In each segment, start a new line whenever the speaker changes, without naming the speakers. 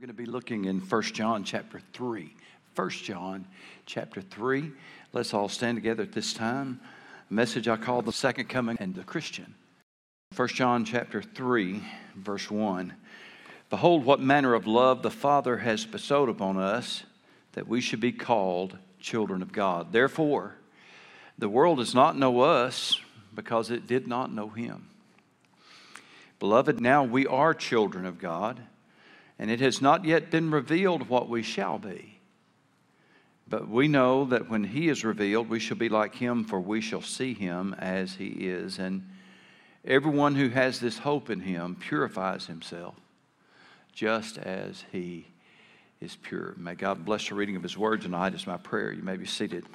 going to be looking in 1 John chapter 3. 1 John chapter 3. Let's all stand together at this time. A message I call the second coming and the Christian. 1 John chapter 3, verse 1. Behold, what manner of love the Father has bestowed upon us, that we should be called children of God. Therefore, the world does not know us, because it did not know Him. Beloved, now we are children of God, and it has not yet been revealed what we shall be. But we know that when He is revealed, we shall be like Him, for we shall see Him as He is. And everyone who has this hope in Him purifies himself, just as He is pure. May God bless the reading of His word tonight is my prayer. You may be seated.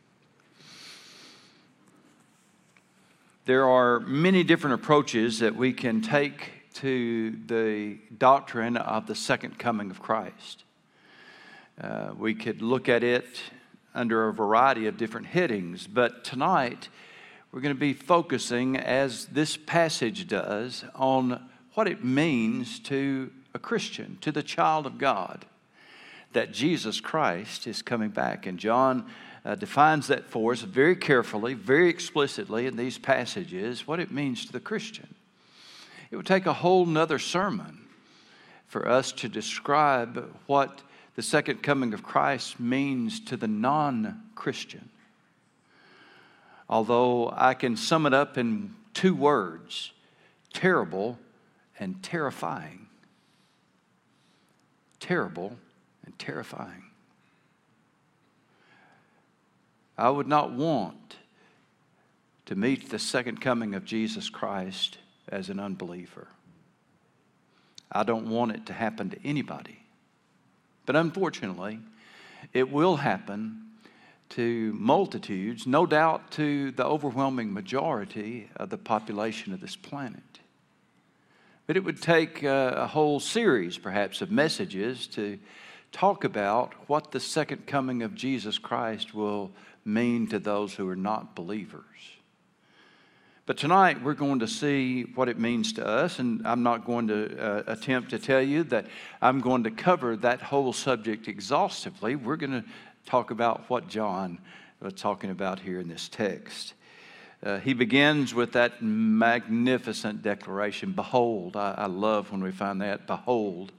There are many different approaches that we can take to the doctrine of the second coming of Christ. We could look at it under a variety of different headings, but tonight we're going to be focusing, as this passage does, on what it means to a Christian, to the child of God, that Jesus Christ is coming back. And John defines that for us very carefully, very explicitly in these passages, what it means to the Christian. It would take a whole nother sermon for us to describe what the second coming of Christ means to the non-Christian. Although I can sum it up in two words: terrible and terrifying. Terrible and terrifying. I would not want to meet the second coming of Jesus Christ as an unbeliever. I don't want it to happen to anybody. But unfortunately, it will happen to multitudes, no doubt to the overwhelming majority of the population of this planet. But it would take a whole series, perhaps, of messages to talk about what the second coming of Jesus Christ will mean to those who are not believers. But tonight we're going to see what it means to us, and I'm not going to attempt to tell you that I'm going to cover that whole subject exhaustively. We're going to talk about what John was talking about here in this text. He begins with that magnificent declaration, behold. I love when we find that, behold.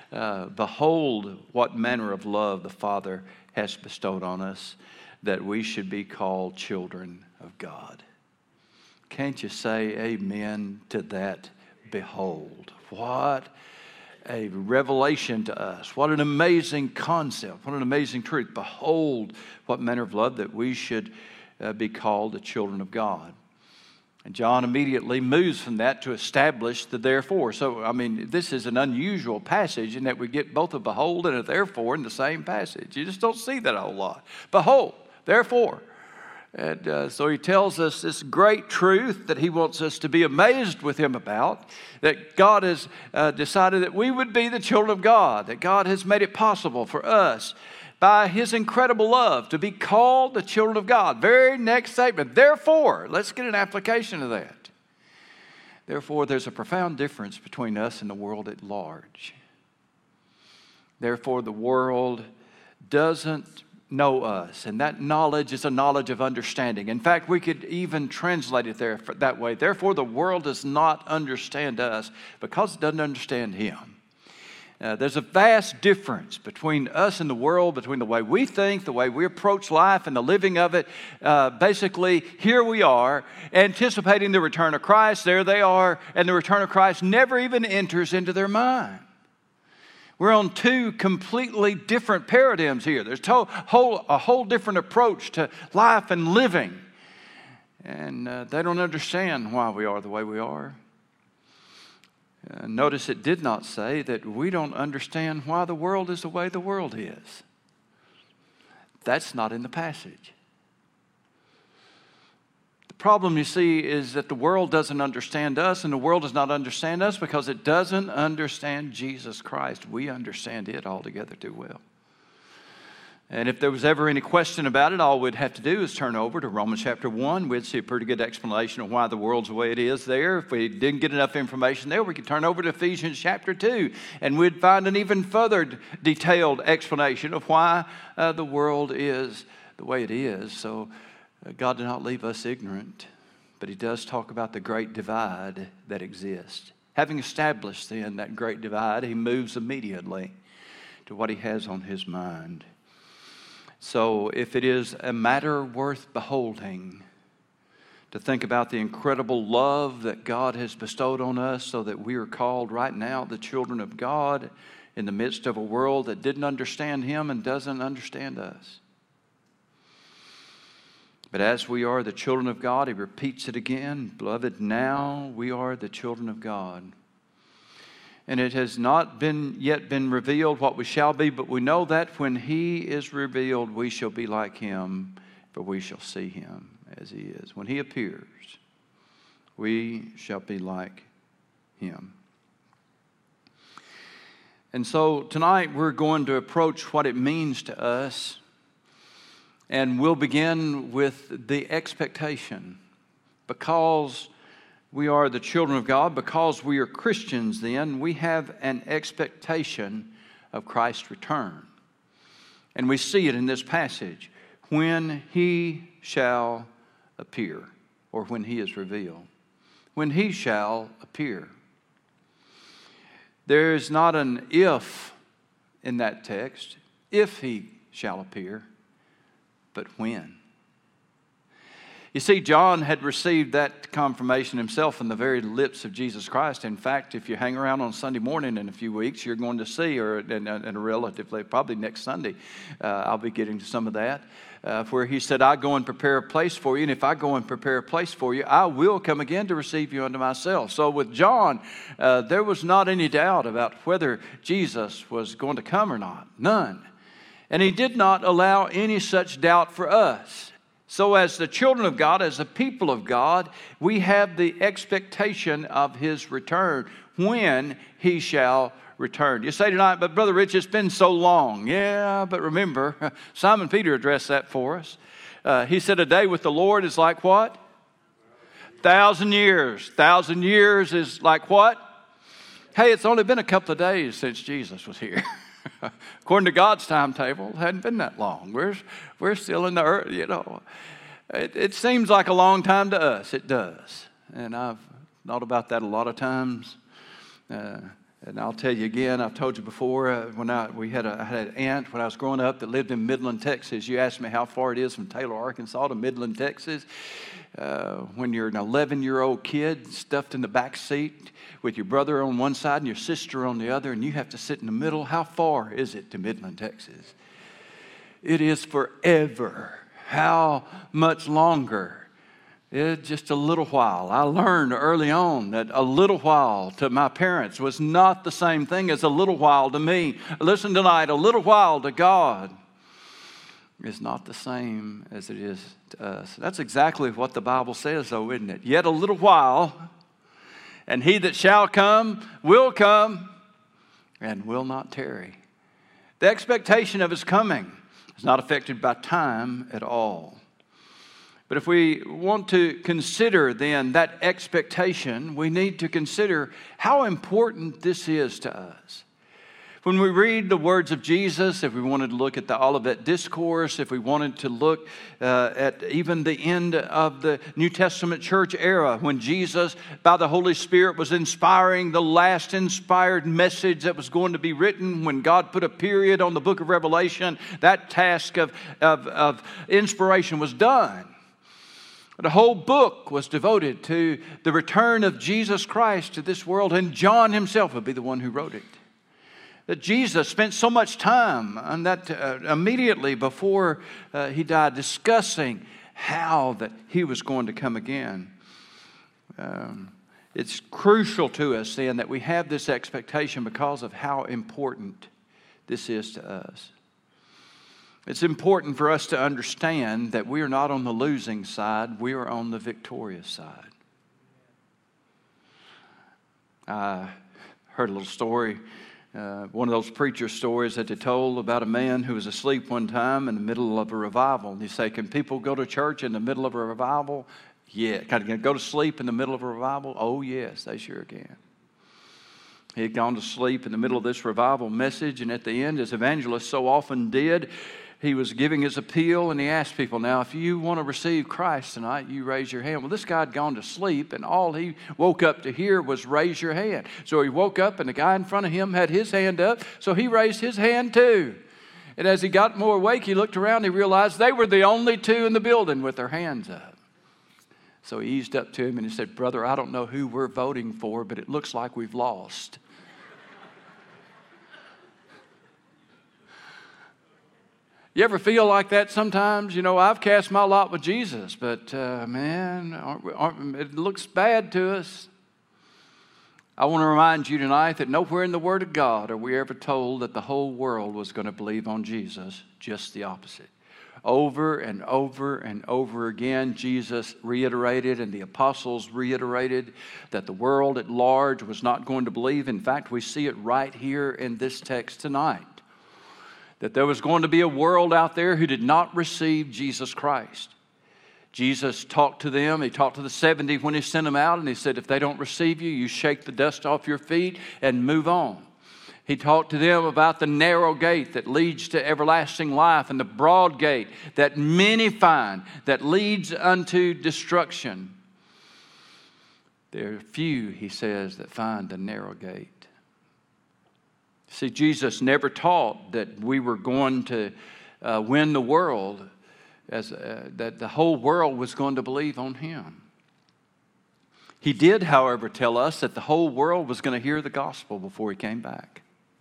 Behold what manner of love the Father has bestowed on us, that we should be called children of God. Can't you say amen to that? Behold. What a revelation to us. What an amazing concept. What an amazing truth. Behold what manner of love, that we should be called the children of God. And John immediately moves from that to establish the therefore. So, this is an unusual passage in that we get both a behold and a therefore in the same passage. You just don't see that a whole lot. Behold, therefore. And so he tells us this great truth that he wants us to be amazed with him about, that God has decided that we would be the children of God, that God has made it possible for us by His incredible love to be called the children of God. Very next statement, therefore, let's get an application of that. Therefore, there's a profound difference between us and the world at large. Therefore, the world doesn't know us, and that knowledge is a knowledge of understanding. In fact, we could even translate it there that way. Therefore, the world does not understand us because it doesn't understand Him. There's a vast difference between us and the world, between the way we think, the way we approach life, and the living of it. Basically, here we are, anticipating the return of Christ. There they are, and the return of Christ never even enters into their mind. We're on two completely different paradigms here. There's a whole different approach to life and living. And they don't understand why we are the way we are. Notice it did not say that we don't understand why the world is the way the world is. That's not in the passage. The problem, you see, is that the world doesn't understand us, and the world does not understand us because it doesn't understand Jesus Christ. We understand it altogether too well. And if there was ever any question about it, all we'd have to do is turn over to Romans chapter 1. We'd see a pretty good explanation of why the world's the way it is there. If we didn't get enough information there, we could turn over to Ephesians chapter 2, and we'd find an even further detailed explanation of why the world is the way it is. So God did not leave us ignorant, but He does talk about the great divide that exists. Having established then that great divide, He moves immediately to what He has on His mind. So if it is a matter worth beholding, to think about the incredible love that God has bestowed on us so that we are called right now the children of God in the midst of a world that didn't understand Him and doesn't understand us. But as we are the children of God, He repeats it again, beloved, now we are the children of God. And it has not yet been revealed what we shall be, but we know that when He is revealed, we shall be like Him, for we shall see Him as He is. When He appears, we shall be like Him. And so tonight we're going to approach what it means to us, and we'll begin with the expectation. Because we are the children of God, because we are Christians, then we have an expectation of Christ's return. And we see it in this passage, when He shall appear, or when He is revealed. When He shall appear. There is not an if in that text, if He shall appear, but when. You see, John had received that confirmation himself from the very lips of Jesus Christ. In fact, if you hang around on Sunday morning in a few weeks, you're going to see, or in a relatively, probably next Sunday, I'll be getting to some of that, where He said, I go and prepare a place for you, and if I go and prepare a place for you, I will come again to receive you unto myself. So with John, there was not any doubt about whether Jesus was going to come or not. None. And He did not allow any such doubt for us. So as the children of God, as the people of God, we have the expectation of His return, when He shall return. You say tonight, but Brother Rich, it's been so long. Yeah, but remember, Simon Peter addressed that for us. He said a day with the Lord is like what? 1,000 years. 1,000 years is like what? Hey, it's only been a couple of days since Jesus was here. According to God's timetable, it hadn't been that long. We're still in the earth, you know. It seems like a long time to us. It does. And I've thought about that a lot of times. And I'll tell you again, I've told you before, I had an aunt when I was growing up that lived in Midland, Texas. You asked me how far it is from Taylor, Arkansas to Midland, Texas. When you're an 11-year-old kid stuffed in the back seat with your brother on one side and your sister on the other, and you have to sit in the middle, how far is it to Midland, Texas? It is forever. How much longer? It's just a little while. I learned early on that a little while to my parents was not the same thing as a little while to me. Listen tonight, a little while to God is not the same as it is to us. That's exactly what the Bible says, though, isn't it? Yet a little while, and He that shall come and will not tarry. The expectation of His coming is not affected by time at all. But if we want to consider then that expectation, we need to consider how important this is to us. When we read the words of Jesus, if we wanted to look at the Olivet Discourse, if we wanted to look at even the end of the New Testament church era, when Jesus, by the Holy Spirit, was inspiring the last inspired message that was going to be written, when God put a period on the book of Revelation, that task of inspiration was done. The whole book was devoted to the return of Jesus Christ to this world, and John himself would be the one who wrote it. That Jesus spent so much time on that immediately before He died, discussing how that He was going to come again. It's crucial to us then that we have this expectation because of how important this is to us. It's important for us to understand that we are not on the losing side, we are on the victorious side. I heard a little story One of those preacher stories that they told about a man who was asleep one time in the middle of a revival. And he said, can people go to church in the middle of a revival? Yeah. Can they go to sleep in the middle of a revival? Oh, yes, they sure can. He had gone to sleep in the middle of this revival message, and at the end, as evangelists so often did, he was giving his appeal, and he asked people, now, if you want to receive Christ tonight, you raise your hand. Well, this guy had gone to sleep, and all he woke up to hear was raise your hand. So he woke up, and the guy in front of him had his hand up, so he raised his hand too. And as he got more awake, he looked around, and he realized they were the only two in the building with their hands up. So he eased up to him, and he said, brother, I don't know who we're voting for, but it looks like we've lost. You ever feel like that sometimes? You know, I've cast my lot with Jesus, but man, it looks bad to us. I want to remind you tonight that nowhere in the Word of God are we ever told that the whole world was going to believe on Jesus, just the opposite. Over and over and over again, Jesus reiterated and the apostles reiterated that the world at large was not going to believe. In fact, we see it right here in this text tonight. That there was going to be a world out there who did not receive Jesus Christ. Jesus talked to them. He talked to the 70 when he sent them out, and he said, if they don't receive you, you shake the dust off your feet and move on. He talked to them about the narrow gate that leads to everlasting life and the broad gate that many find that leads unto destruction. There are few, he says, that find the narrow gate. See, Jesus never taught that we were going to win the world, that the whole world was going to believe on Him. He did, however, tell us that the whole world was going to hear the gospel before He came back.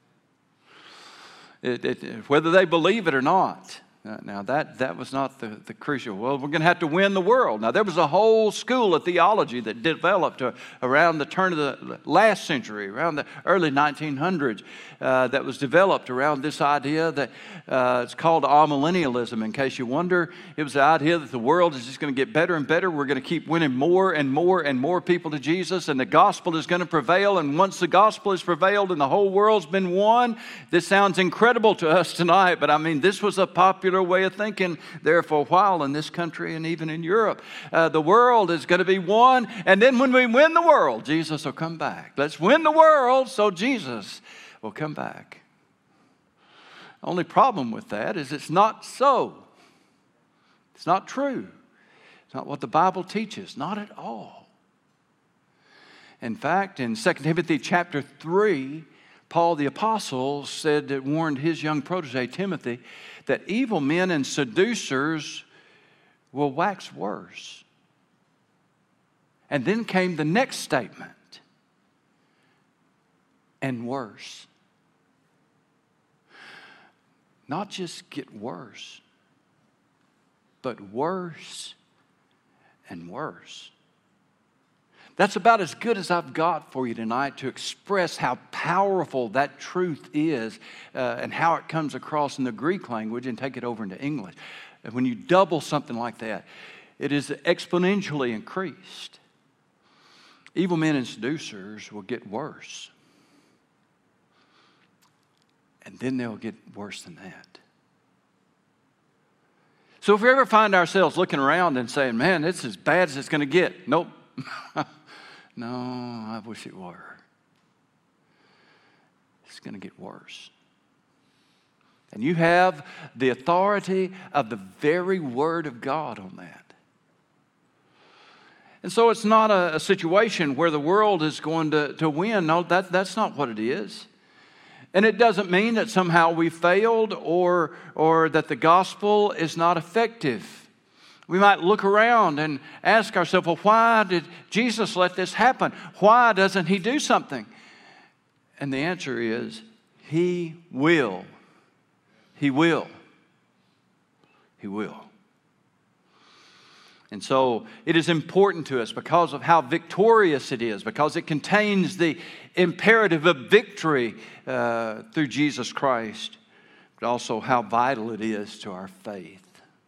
Whether they believe it or not. Now, that was not the crucial. Well, we're going to have to win the world. Now, there was a whole school of theology that developed around the turn of the last century, around the early 1900s, that was developed around this idea that it's called amillennialism. In case you wonder, it was the idea that the world is just going to get better and better. We're going to keep winning more and more and more people to Jesus, and the gospel is going to prevail. And once the gospel has prevailed and the whole world's been won, this sounds incredible to us tonight, but I mean, this was a popular way of thinking there for a while in this country and even in Europe. The world is going to be won, and then when we win the world, Jesus will come back. Let's win the world so Jesus will come back. The only problem with that is it's not so. It's not true. It's not what the Bible teaches, not at all. In fact, in 2 Timothy chapter 3, Paul the apostle warned his young protege Timothy that evil men and seducers will wax worse. And then came the next statement, and worse. Not just get worse, but worse and worse. That's about as good as I've got for you tonight to express how powerful that truth is and how it comes across in the Greek language and take it over into English. And when you double something like that, it is exponentially increased. Evil men and seducers will get worse. And then they'll get worse than that. So if we ever find ourselves looking around and saying, man, it's as bad as it's going to get. Nope. No, I wish it were. It's going to get worse. And you have the authority of the very Word of God on that. And so it's not a situation where the world is going to win. No, that's not what it is. And it doesn't mean that somehow we failed or that the gospel is not effective. We might look around and ask ourselves, well, why did Jesus let this happen? Why doesn't He do something? And the answer is, He will. He will. He will. And so it is important to us because of how victorious it is, because it contains the imperative of victory through Jesus Christ, but also how vital it is to our faith.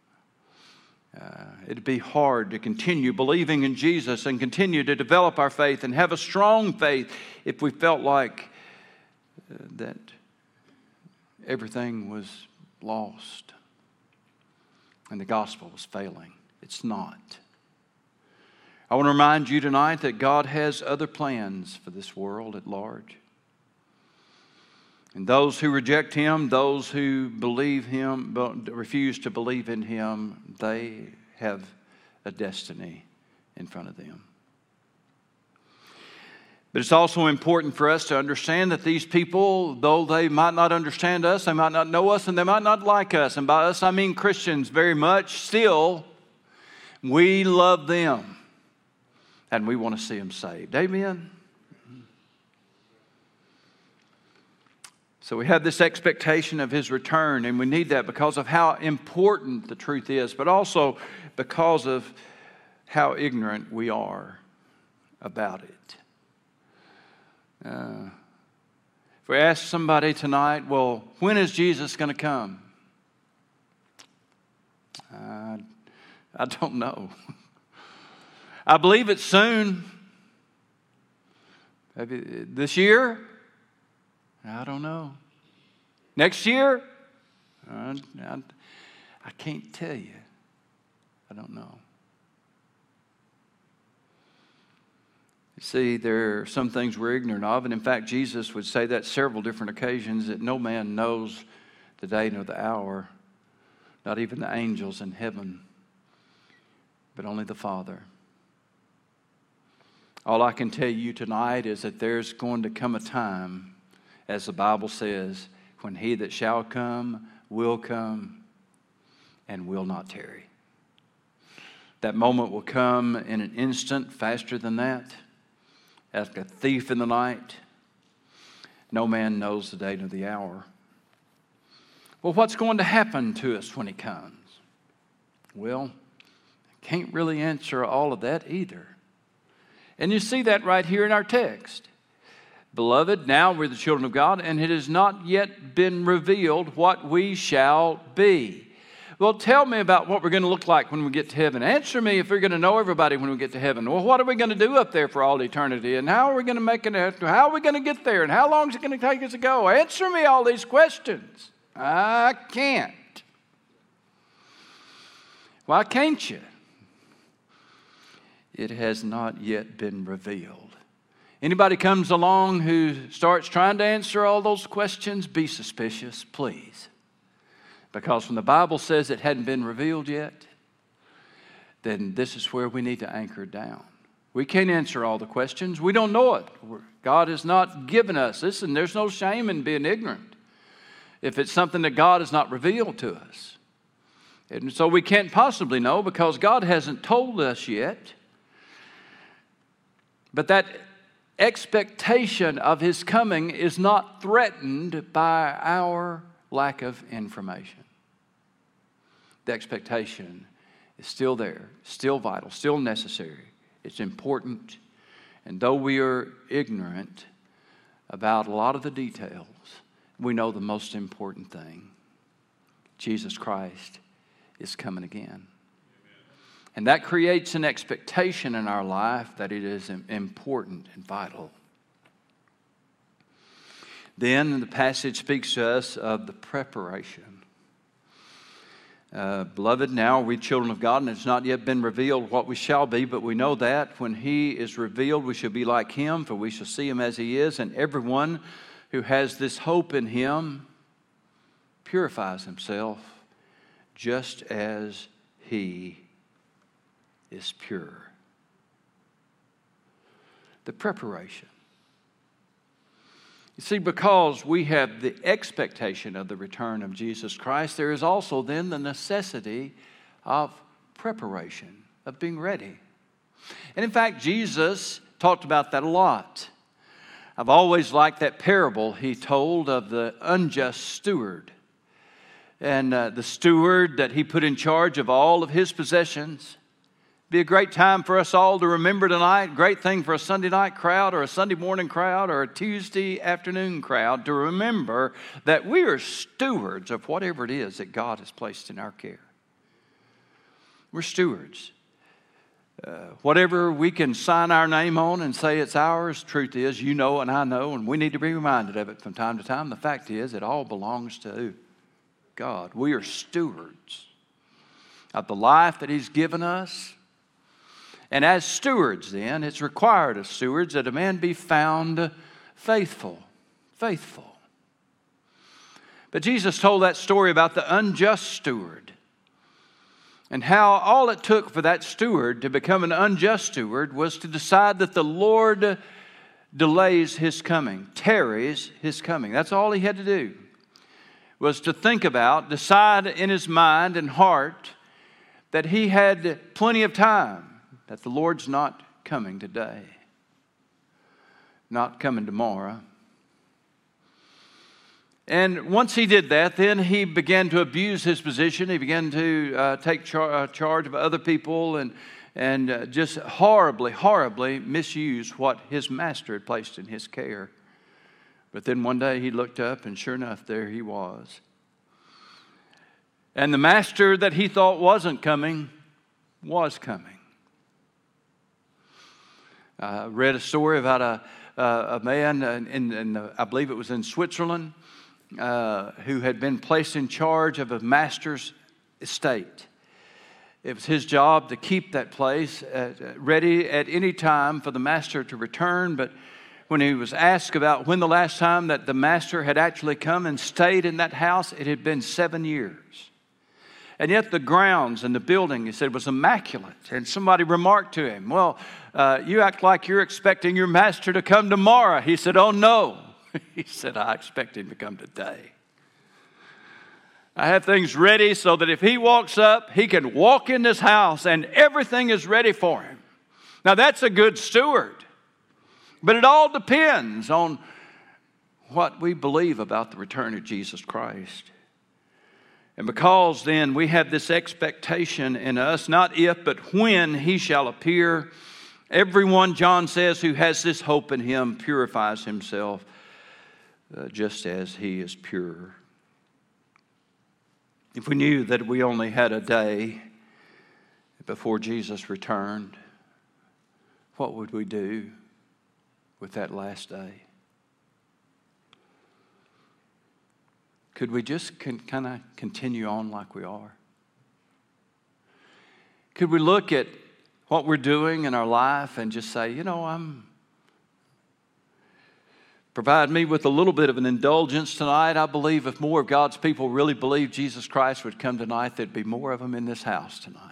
It'd be hard to continue believing in Jesus and continue to develop our faith and have a strong faith if we felt like that everything was lost and the gospel was failing. It's not. I want to remind you tonight that God has other plans for this world at large. And those who reject Him, those who believe Him, but refuse to believe in Him, they have a destiny in front of them. But it's also important for us to understand that these people, though they might not understand us, they might not know us, and they might not like us, and by us I mean Christians very much, still, we love them. And we want to see them saved. Amen? So we have this expectation of His return, and we need that because of how important the truth is, but also because of how ignorant we are about it. If we ask somebody tonight, well, when is Jesus going to come? I don't know. I believe it's soon. Maybe this year? I don't know. Next year? I can't tell you. I don't know. You see, there are some things we're ignorant of, and in fact, Jesus would say that several different occasions, that no man knows the day nor the hour, not even the angels in heaven, but only the Father. All I can tell you tonight is that there's going to come a time, as the Bible says, when He that shall come and will not tarry. That moment will come in an instant, faster than that, as a thief in the night. No man knows the day nor the hour. Well, what's going to happen to us when He comes? Well, I can't really answer all of that either. And you see that right here in our text. Beloved, now we're the children of God, and it has not yet been revealed what we shall be. Well, tell me about what we're going to look like when we get to heaven. Answer me if we're going to know everybody when we get to heaven. Well, what are we going to do up there for all eternity? And how are we going to make it? How are we going to get there? And how long is it going to take us to go? Answer me all these questions. I can't. Why can't you? It has not yet been revealed. Anybody comes along who starts trying to answer all those questions, be suspicious, please. Because when the Bible says it hadn't been revealed yet, then this is where we need to anchor down. We can't answer all the questions. We don't know it. God has not given us this, and there's no shame in being ignorant if it's something that God has not revealed to us. And so we can't possibly know because God hasn't told us yet. But that expectation of His coming is not threatened by our lack of information. The expectation is still there, still vital, still necessary. It's important. And though we are ignorant about a lot of the details, we know the most important thing. Jesus Christ is coming again. And that creates an expectation in our life that it is important and vital. Then the passage speaks to us of the preparation. Beloved, now we children of God, and it's not yet been revealed what we shall be, but we know that when He is revealed, we shall be like Him, for we shall see Him as He is. And everyone who has this hope in Him purifies himself just as He is pure. The preparation. You see, because we have the expectation of the return of Jesus Christ, there is also then the necessity of preparation, of being ready. And in fact, Jesus talked about that a lot. I've always liked that parable He told of the unjust steward. And the steward that He put in charge of all of his possessions. Be a great time for us all to remember tonight. Great thing for a Sunday night crowd or a Sunday morning crowd or a Tuesday afternoon crowd to remember that we are stewards of whatever it is that God has placed in our care. We're stewards. Whatever we can sign our name on and say it's ours, truth is, you know and I know, and we need to be reminded of it from time to time. The fact is, it all belongs to God. We are stewards of the life that He's given us. And as stewards then, it's required of stewards that a man be found faithful. Faithful. But Jesus told that story about the unjust steward and how all it took for that steward to become an unjust steward was to decide that the Lord delays His coming, tarries His coming. That's all he had to do, was to think about, decide in his mind and heart that he had plenty of time, that the Lord's not coming today, not coming tomorrow. And once he did that, then he began to abuse his position. He began to take charge of other people and just horribly misuse what his master had placed in his care. But then one day he looked up, and sure enough, there he was. And the master that he thought wasn't coming was coming. I read a story about a man, I believe it was in Switzerland, who had been placed in charge of a master's estate. It was his job to keep that place ready at any time for the master to return. But when he was asked about when the last time that the master had actually come and stayed in that house, it had been 7 years. And yet the grounds and the building, he said, was immaculate. And somebody remarked to him, well, you act like you're expecting your master to come tomorrow. He said, oh no. He said, I expect him to come today. I have things ready so that if he walks up, he can walk in this house and everything is ready for him. Now that's a good steward. But it all depends on what we believe about the return of Jesus Christ. And because then we have this expectation in us, not if, but when He shall appear, everyone, John says, who has this hope in Him purifies himself just as He is pure. If we knew that we only had a day before Jesus returned, what would we do with that last day? Could we just kind of continue on like we are? Could we look at what we're doing in our life and just say, provide me with a little bit of an indulgence tonight. I believe if more of God's people really believed Jesus Christ would come tonight, there'd be more of them in this house tonight.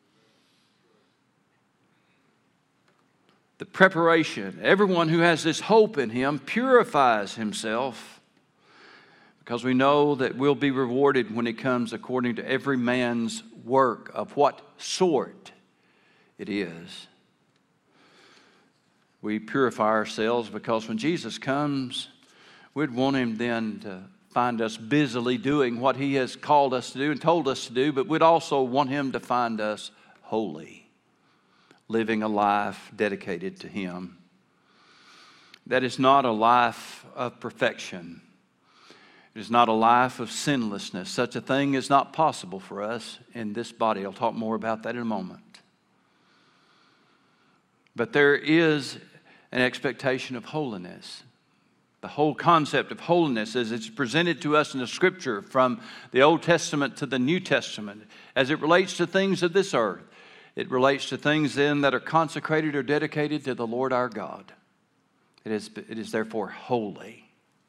The preparation, everyone who has this hope in Him purifies himself, because we know that we'll be rewarded when He comes according to every man's work of what sort it is. We purify ourselves because when Jesus comes, we'd want Him then to find us busily doing what He has called us to do and told us to do, but we'd also want Him to find us holy, living a life dedicated to Him. That is not a life of perfection. It is not a life of sinlessness. Such a thing is not possible for us in this body. I'll talk more about that in a moment. But there is an expectation of holiness. The whole concept of holiness as it's presented to us in the Scripture from the Old Testament to the New Testament, as it relates to things of this earth, it relates to things then that are consecrated or dedicated to the Lord our God. It is therefore holy.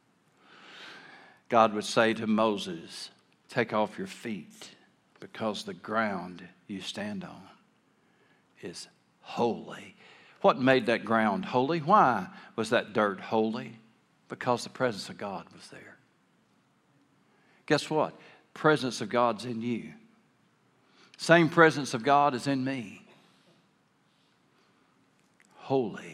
God would say to Moses, take off your feet because the ground you stand on is holy. What made that ground holy? Why was that dirt holy? Because the presence of God was there. Guess what? Presence of God's in you. Same presence of God is in me. Holy.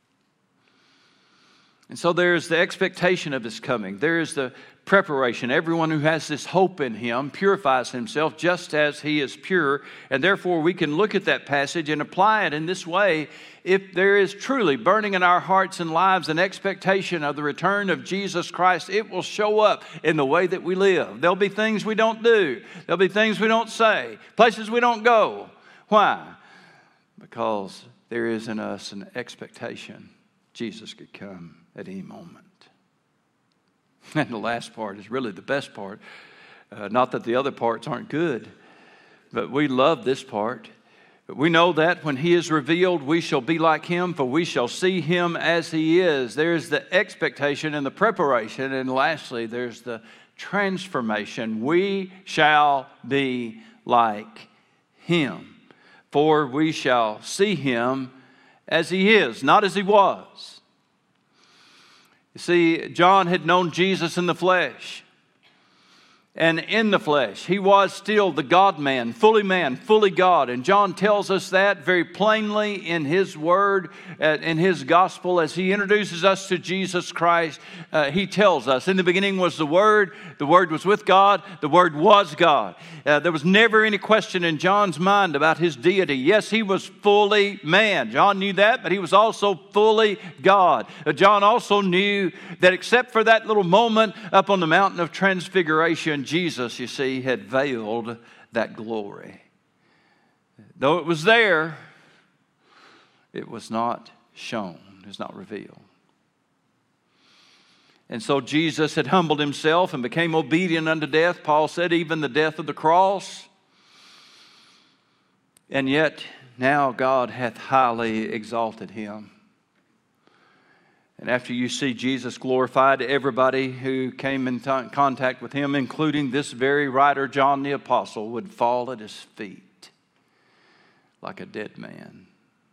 And so there's the expectation of His coming. There is the preparation. Everyone who has this hope in Him purifies himself just as He is pure. And therefore we can look at that passage and apply it in this way. If there is truly burning in our hearts and lives an expectation of the return of Jesus Christ, it will show up in the way that we live. There'll be things we don't do. There'll be things we don't say. Places we don't go. Why? because there is in us an expectation Jesus could come at any moment. And the last part is really the best part. Not that the other parts aren't good, but we love this part. We know that when He is revealed, we shall be like Him, for we shall see Him as He is. There's the expectation and the preparation. And lastly, there's the transformation. We shall be like Him, for we shall see Him as He is, not as He was. You see, John had known Jesus in the flesh. And in the flesh, He was still the God-man, fully God. And John tells us that very plainly in his word, in his gospel. As he introduces us to Jesus Christ, he tells us, in the beginning was the Word was with God, the Word was God. There was never any question in John's mind about His deity. Yes, He was fully man. John knew that, but He was also fully God. John also knew that except for that little moment up on the mountain of transfiguration, Jesus, you see, had veiled that glory. Though it was there, it was not shown, it was not revealed. And so Jesus had humbled Himself and became obedient unto death. Paul said, even the death of the cross. And yet now God hath highly exalted Him. And after you see Jesus glorified, everybody who came in contact with Him, including this very writer, John the Apostle, would fall at His feet like a dead man.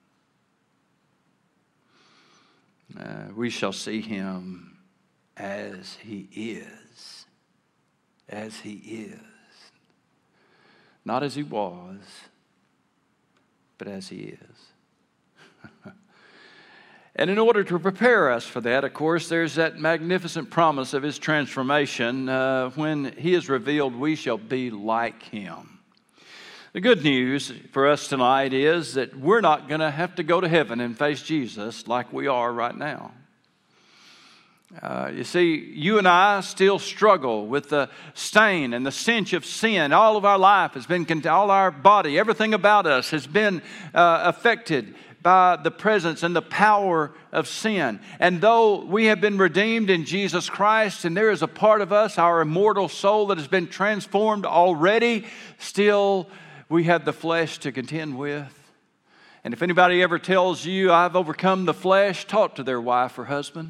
We shall see Him as He is. As He is. Not as He was, but as He is. And in order to prepare us for that, of course, there's that magnificent promise of His transformation. When He is revealed, we shall be like Him. The good news for us tonight is that we're not going to have to go to heaven and face Jesus like we are right now. You see, you and I still struggle with the stain and the stench of sin. All of our life has been, all our body, everything about us has been affected by the presence and the power of sin. And though we have been redeemed in Jesus Christ, and there is a part of us, our immortal soul, that has been transformed already, still we have the flesh to contend with. And if anybody ever tells you, I've overcome the flesh, talk to their wife or husband.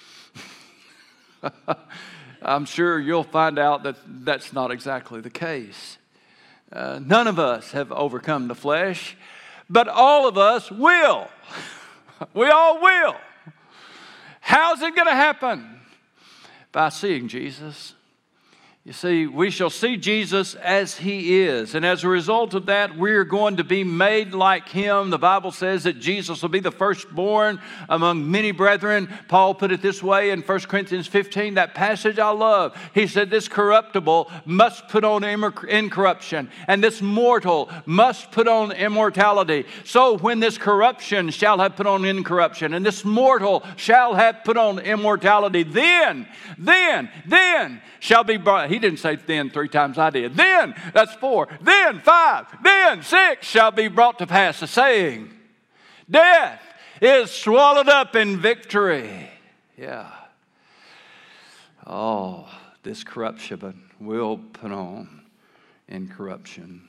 I'm sure you'll find out that that's not exactly the case. None of us have overcome the flesh, but all of us will. We all will. How's it going to happen? By seeing Jesus. You see, we shall see Jesus as He is. And as a result of that, we're going to be made like Him. The Bible says that Jesus will be the firstborn among many brethren. Paul put it this way in 1 Corinthians 15, that passage I love. He said, this corruptible must put on incorruption, and this mortal must put on immortality. So when this corruption shall have put on incorruption, and this mortal shall have put on immortality, then shall be brought. He didn't say then 3 times, I did. Then, that's 4. Then 5. Then 6 shall be brought to pass. The saying, death is swallowed up in victory. Yeah. Oh, this corruption will put on incorruption.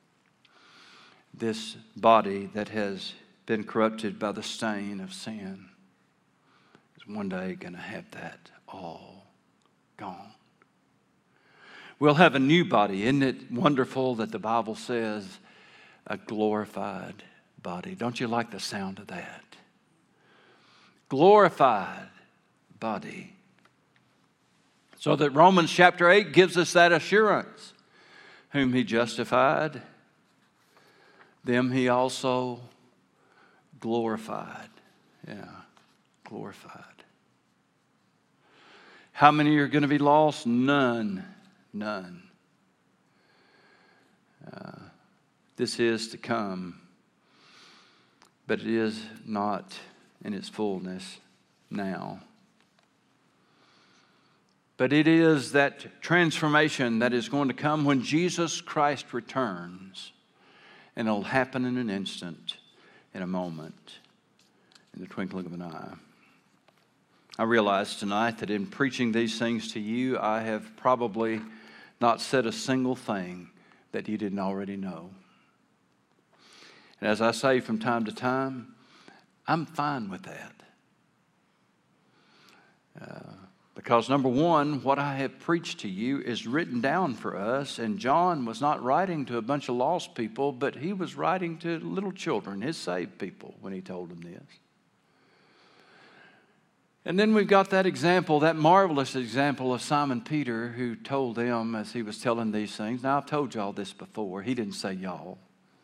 This body that has been corrupted by the stain of sin is one day going to have that all gone. We'll have a new body. Isn't it wonderful that the Bible says a glorified body? Don't you like the sound of that? Glorified body. So that Romans chapter 8 gives us that assurance. Whom He justified, them He also glorified. Yeah, glorified. How many are going to be lost? None. This is to come, but it is not in its fullness now. But it is that transformation that is going to come when Jesus Christ returns, and it'll happen in an instant. in a moment, in the twinkling of an eye. I realize tonight that in preaching these things to you, I have probably not said a single thing that you didn't already know. And as I say from time to time, I'm fine with that. Because number one, what I have preached to you is written down for us, and John was not writing to a bunch of lost people, but he was writing to little children, his saved people, when he told them this. And then we've got that example, that marvelous example of Simon Peter, who told them as he was telling these things. Now, I've told y'all this before. He didn't say y'all.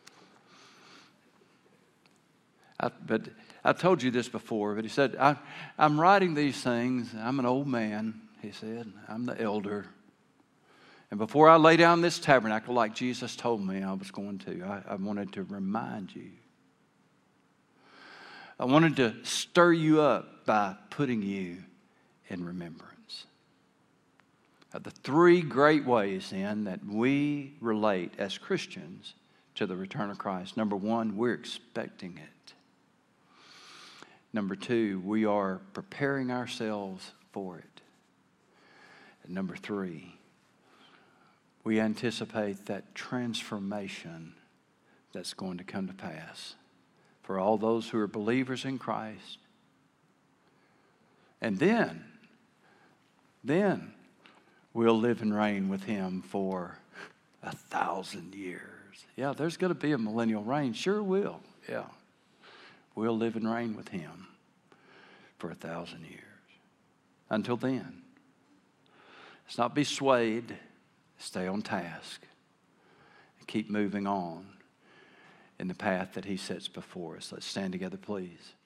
But I've told you this before, but he said, I'm writing these things. I'm an old man, he said. I'm the elder. And before I lay down this tabernacle like Jesus told me I was going to, I wanted to remind you. I wanted to stir you up by putting you in remembrance. The three great ways, then, that we relate as Christians to the return of Christ. Number one, we're expecting it. Number two, we are preparing ourselves for it. And number three, we anticipate that transformation that's going to come to pass for all those who are believers in Christ. And then we'll live and reign with Him for 1,000 years. Yeah, there's going to be a millennial reign. Sure will. Yeah. We'll live and reign with Him for 1,000 years. Until then, let's not be swayed. Stay on task. And keep moving on in the path that He sets before us. Let's stand together, please.